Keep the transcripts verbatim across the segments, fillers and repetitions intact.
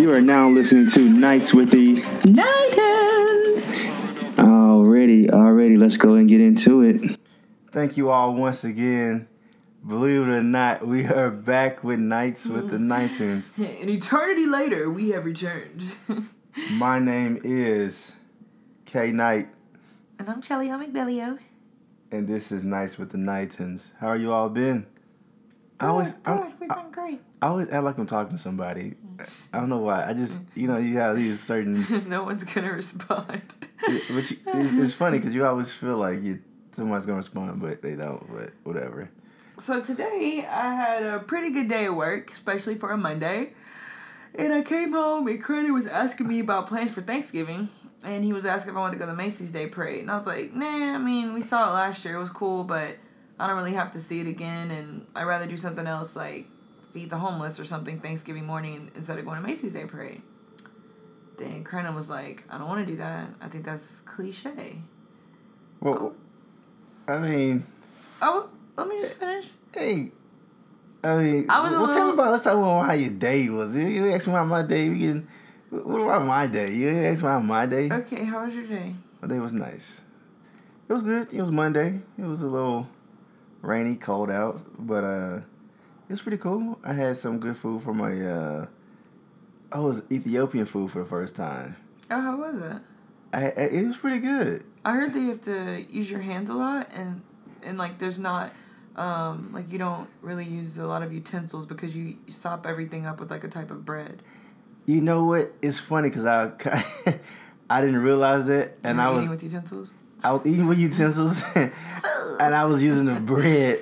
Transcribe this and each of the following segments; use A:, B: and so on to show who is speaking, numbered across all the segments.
A: You are now listening to Nights with the
B: Nightens.
A: Already, already, let's go and get into it. Thank you all once again. Believe it or not, we are back with Nights with the Nightens.
B: An eternity later, we have returned.
A: My name is K Knight.
B: And I'm Chelly McBellio.
A: And this is Nights with the Nightens. How are you all been? I always,
B: good, good. We've been great.
A: I always act like I'm talking to somebody. I don't know why. I just, you know, you have these certain...
B: No one's going to respond.
A: It, but you, it's, it's funny because you always feel like you someone's going to respond, but they don't, but whatever.
B: So today, I had a pretty good day at work, especially for a Monday. And I came home and Curtis was asking me about plans for Thanksgiving. And he was asking if I wanted to go to the Macy's Day Parade. And I was like, nah, I mean, we saw it last year. It was cool, but I don't really have to see it again. And I'd rather do something else like feed the homeless or something Thanksgiving morning instead of going to Macy's Day Parade. Then Kernan was like, I don't want to do that. I think that's cliche.
A: Well, oh. I mean...
B: Oh, let me just finish.
A: Hey, I mean...
B: I was
A: well,
B: a little...
A: tell me about... Let's talk about how your day was. You, you asked me about my day. We can, what about my day? You asked me about my day.
B: Okay, how was your day?
A: My day was nice. It was good. It was Monday. It was a little rainy, cold out, but uh, it was pretty cool. I had some good food for my... Uh, I was Ethiopian food for the first time.
B: Oh, how was it?
A: I, I, it was pretty good.
B: I heard that you have to use your hands a lot, and and like there's not, um, like you don't really use a lot of utensils because you, you sop everything up with like a type of bread.
A: You know what? It's funny because I, I didn't realize that, and
B: you were
A: I was
B: eating with utensils.
A: I was eating with utensils, and I was using the bread.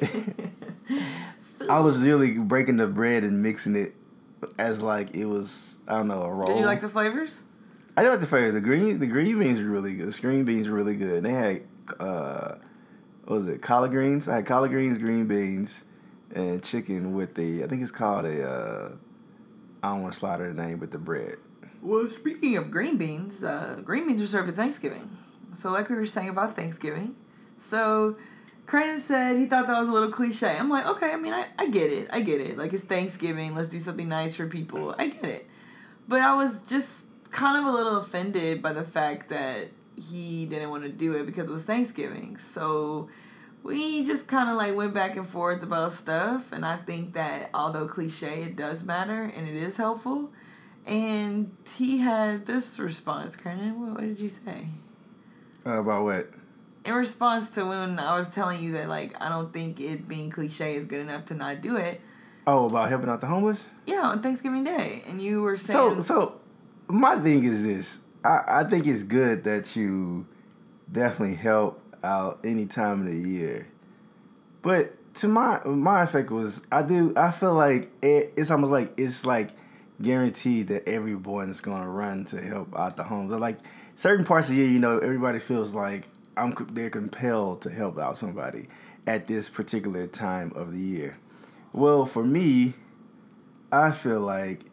A: I was really breaking the bread and mixing it as like it was, I don't know, a roll.
B: Did you like the flavors?
A: I did like the flavor. The green, the green beans were really good. The green beans were really good. And they had, uh, what was it, collard greens? I had collard greens, green beans, and chicken with the, I think it's called a, uh, I don't want to slaughter the name, but the bread.
B: Well, speaking of green beans, uh, green beans were served at Thanksgiving. So like we were saying about Thanksgiving. So Cranen said he thought that was a little cliche. I'm like, okay, I mean, I, I get it. I get it. Like, it's Thanksgiving. Let's do something nice for people. I get it. But I was just kind of a little offended by the fact that he didn't want to do it because it was Thanksgiving. So we just kind of, like, went back and forth about stuff. And I think that although cliche, it does matter and it is helpful. And he had this response. Cranen, what, what did you say?
A: Uh, about what?
B: In response to when I was telling you that, like, I don't think it being cliche is good enough to not do it.
A: Oh, about helping out the homeless?
B: Yeah, on Thanksgiving Day. And you were saying...
A: So, so my thing is this. I, I think it's good that you definitely help out any time of the year. But to my my effect was, I do, I feel like it, it's almost like, it's like guaranteed that everyone is going to run to help out the homeless. Like, certain parts of the year, you know, everybody feels like I'm they're compelled to help out somebody at this particular time of the year. Well, for me, I feel like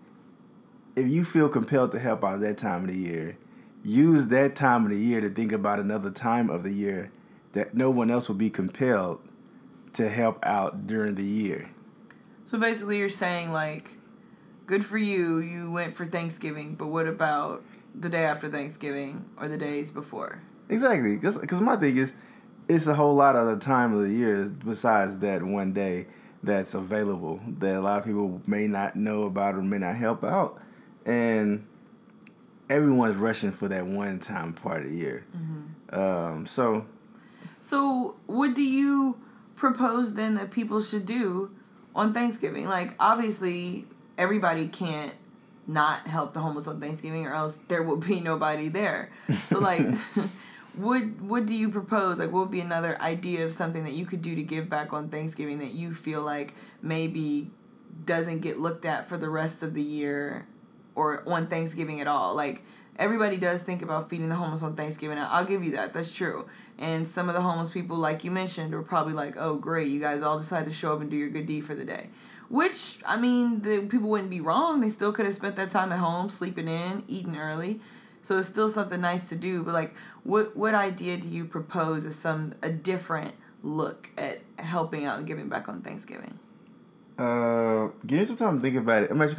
A: if you feel compelled to help out that time of the year, use that time of the year to think about another time of the year that no one else will be compelled to help out during the year.
B: So basically you're saying, like, good for you, you went for Thanksgiving, but what about the day after Thanksgiving or the days before?
A: Exactly, because my thing is, it's a whole lot of the time of the year besides that one day that's available that a lot of people may not know about or may not help out. And everyone's rushing for that one time part of the year. Mm-hmm. Um, so...
B: So what do you propose then that people should do on Thanksgiving? Like, obviously, everybody can't not help the homeless on Thanksgiving or else there will be nobody there. So, like... What what do you propose? Like, what would be another idea of something that you could do to give back on Thanksgiving that you feel like maybe doesn't get looked at for the rest of the year or on Thanksgiving at all? Like, everybody does think about feeding the homeless on Thanksgiving. I'll give you that. That's true. And some of the homeless people, like you mentioned, were probably like, oh, great, you guys all decided to show up and do your good deed for the day. Which, I mean, the people wouldn't be wrong. They still could have spent that time at home, sleeping in, eating early. So it's still something nice to do. But, like, what what idea do you propose as some a different look at helping out and giving back on Thanksgiving?
A: Uh, give me some time to think about it. I'm actually,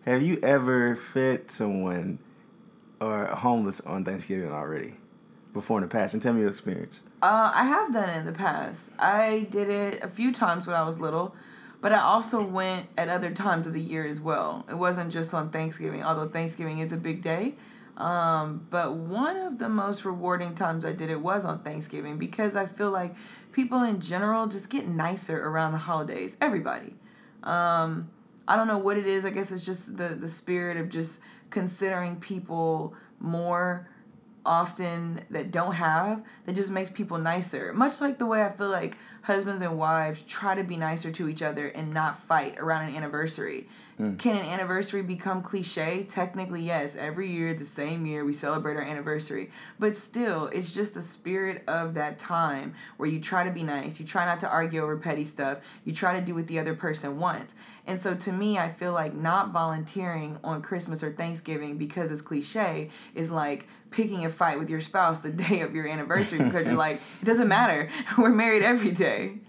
A: have you ever fed someone or homeless on Thanksgiving already? Before in the past? And tell me your experience.
B: Uh, I have done it in the past. I did it a few times when I was little, but I also went at other times of the year as well. It wasn't just on Thanksgiving, although Thanksgiving is a big day. Um, but one of the most rewarding times I did it was on Thanksgiving because I feel like people in general just get nicer around the holidays. Everybody. Um, I don't know what it is. I guess it's just the, the spirit of just considering people more often that don't have, that just makes people nicer. Much like the way I feel like husbands and wives try to be nicer to each other and not fight around an anniversary. Mm. Can an anniversary become cliche? Technically, yes. Every year, the same year, we celebrate our anniversary. But still, it's just the spirit of that time where you try to be nice. You try not to argue over petty stuff. You try to do what the other person wants. And so to me, I feel like not volunteering on Christmas or Thanksgiving because it's cliche is like picking a fight with your spouse the day of your anniversary because you're like, it doesn't matter. We're married every day.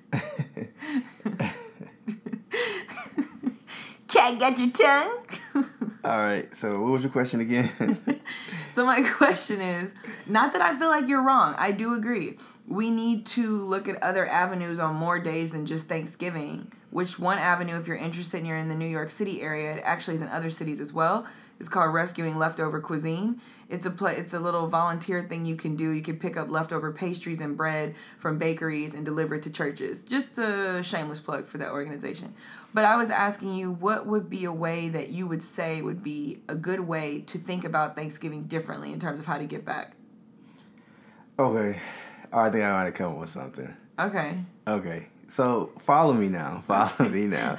B: Cat got your tongue?
A: All right. So what was your question again?
B: So my question is, not that I feel like you're wrong. I do agree. We need to look at other avenues on more days than just Thanksgiving. Which one avenue, if you're interested and you're in the New York City area, it actually is in other cities as well. It's called Rescuing Leftover Cuisine. It's a play, it's a little volunteer thing you can do. You can pick up leftover pastries and bread from bakeries and deliver it to churches. Just a shameless plug for that organization. But I was asking you, what would be a way that you would say would be a good way to think about Thanksgiving differently in terms of how to give back?
A: Okay. I think I might have come up with something.
B: Okay.
A: Okay. So follow me now. Follow me now.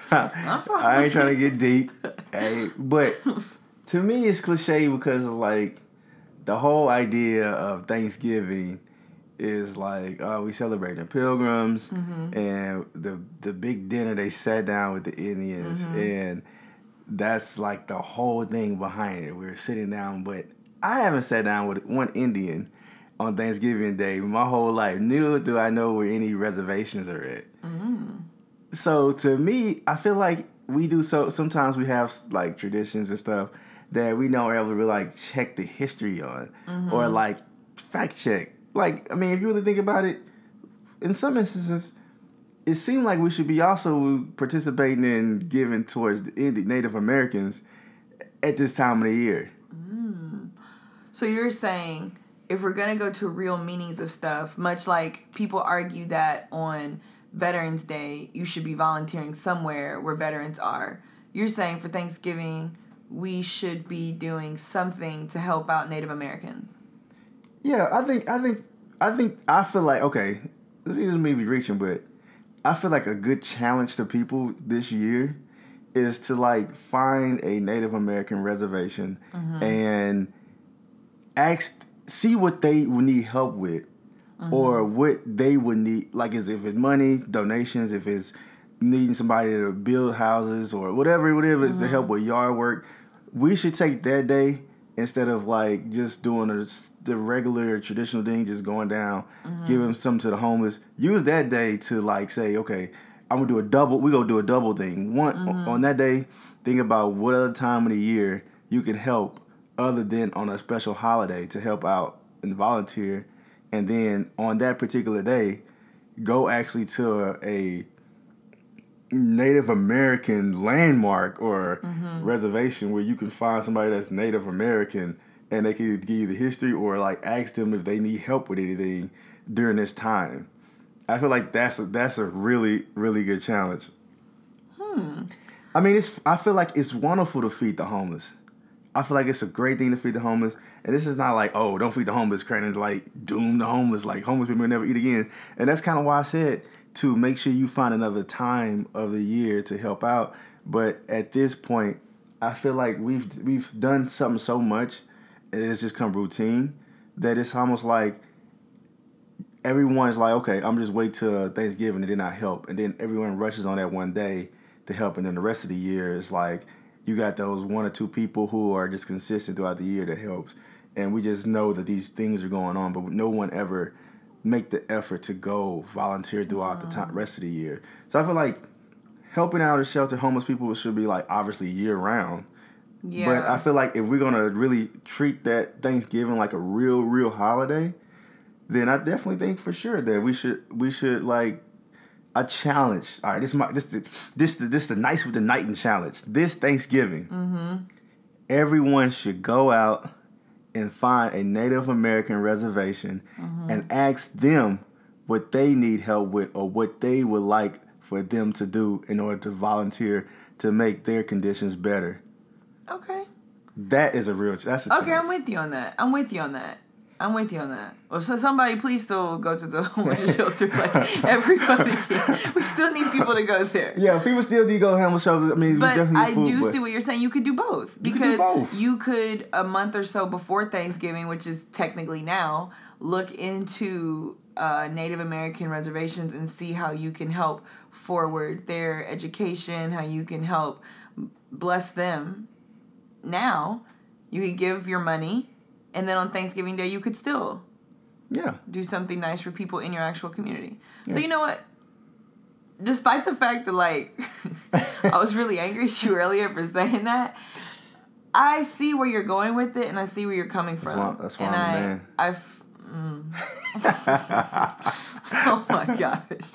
A: I ain't trying to get deep. Hey, but to me, it's cliche because like the whole idea of Thanksgiving is like, oh, we celebrate the Pilgrims mm-hmm. and the the big dinner they sat down with the Indians, mm-hmm. and that's like the whole thing behind it. We're sitting down, but I haven't sat down with one Indian on Thanksgiving Day my whole life. Neither do I know where any reservations are at. Mm. So to me, I feel like we do so. Sometimes we have like traditions and stuff that we don't ever really like check the history on mm-hmm. or like fact check. Like, I mean, if you really think about it, in some instances, it seemed like we should be also participating in giving towards the Indian, Native Americans at this time of the year.
B: Mm. So you're saying, if we're going to go to real meanings of stuff, much like people argue that on Veterans Day, you should be volunteering somewhere where veterans are, you're saying for Thanksgiving, we should be doing something to help out Native Americans.
A: Yeah, I think, I think, I think, I feel like, okay, this is maybe reaching, but I feel like a good challenge to people this year is to like find a Native American reservation mm-hmm. and ask, see what they would need help with mm-hmm. or what they would need, like as if it's money, donations, if it's needing somebody to build houses or whatever, whatever mm-hmm. is to help with yard work. We should take that day instead of like just doing a, the regular traditional thing, just going down, mm-hmm. giving something to the homeless. Use that day to like say, okay, I'm gonna do a double. We gonna do a double thing. One mm-hmm. on that day, think about what other time of the year you can help other than on a special holiday to help out and volunteer, and then on that particular day, go actually to a Native American landmark or mm-hmm. reservation where you can find somebody that's Native American and they can give you the history or like ask them if they need help with anything during this time. I feel like that's a, that's a really, really good challenge. Hmm. I mean, it's. I feel like it's wonderful to feed the homeless. I feel like it's a great thing to feed the homeless. And this is not like, oh, don't feed the homeless, trying to like doom the homeless, like homeless people will never eat again. And that's kind of why I said to make sure you find another time of the year to help out. But at this point, I feel like we've we've done something so much, and it's just come routine, that it's almost like everyone's like, okay, I'm just wait till Thanksgiving and then I help. And then everyone rushes on that one day to help. And then the rest of the year is like, you got those one or two people who are just consistent throughout the year that helps. And we just know that these things are going on, but no one ever make the effort to go volunteer throughout mm. the time, rest of the year. So I feel like helping out or shelter homeless people should be like obviously year round.
B: Yeah.
A: But I feel like if we're gonna really treat that Thanksgiving like a real, real holiday, then I definitely think for sure that we should we should like a challenge. All right, this is my this the this the this the Nice with the Nightin' challenge. This Thanksgiving,
B: mm-hmm.
A: everyone should go out and find a Native American reservation mm-hmm. and ask them what they need help with or what they would like for them to do in order to volunteer to make their conditions better.
B: Okay.
A: That is a real. That's a
B: okay. I'm with you on that. I'm with you on that. I'm with you on that. Well, so somebody please still go to the homeless shelter. Like everybody, can. We still need people to go there.
A: Yeah, people still need to go to homeless shelter. I mean,
B: but
A: we definitely
B: I
A: need food,
B: do
A: but
B: see what you're saying. You could do both because
A: you could, do both.
B: you could a month or so before Thanksgiving, which is technically now, look into uh, Native American reservations and see how you can help forward their education, how you can help bless them. Now, you could give your money, and then on Thanksgiving Day, you could still
A: yeah
B: do something nice for people in your actual community. Yeah. So you know what? Despite the fact that, like, I was really angry at you earlier for saying that, I see where you're going with it, and I see where you're coming from.
A: That's why, that's why
B: and
A: I'm
B: I,
A: a man.
B: I've... Mm. Oh my gosh.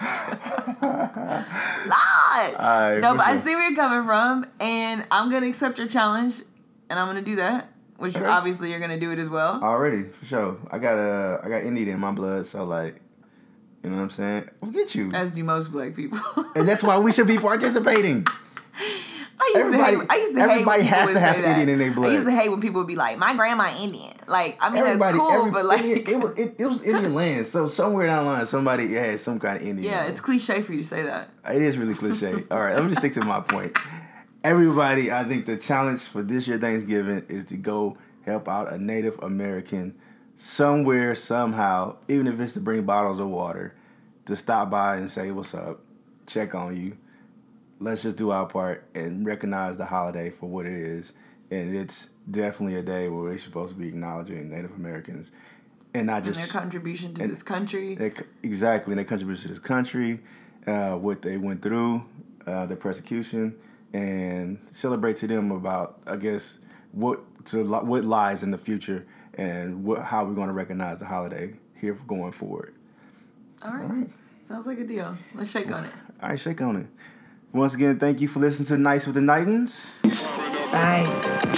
B: Lord!
A: Right,
B: no, but
A: sure.
B: I see where you're coming from, and I'm going to accept your challenge, and I'm going to do that, which okay. obviously you're going to do it as well.
A: Already, for sure. I got uh, I got Indian in my blood, so like, you know what I'm saying? Forget you.
B: As do most black people.
A: And that's why we should be participating.
B: I used
A: everybody,
B: to hate, I used to
A: everybody
B: hate when
A: has to have Indian
B: that.
A: in their blood.
B: I used to hate when people would be like, "My grandma Indian." Like, I mean,
A: everybody,
B: that's cool,
A: every,
B: but like,
A: it, it was it, it was Indian land. So somewhere down the line, somebody had some kind of Indian.
B: Yeah,
A: land.
B: It's cliche for you to say that.
A: It is really cliche. All right, let me just stick to my point. Everybody, I think the challenge for this year Thanksgiving is to go help out a Native American somewhere, somehow, even if it's to bring bottles of water, to stop by and say, "What's up?" Check on you. Let's just do our part and recognize the holiday for what it is. And it's definitely a day where we're supposed to be acknowledging Native Americans. And not just...
B: And their contribution to
A: and,
B: this country.
A: They, exactly. And their contribution to this country, uh, what they went through, uh, their persecution, and celebrate to them about, I guess, what to what lies in the future and what how we're going to recognize the holiday here going forward.
B: All right. All right. Sounds like a deal. Let's shake on it.
A: All right, shake on it. Once again, thank you for listening to Nice with the Nightins.
B: Bye.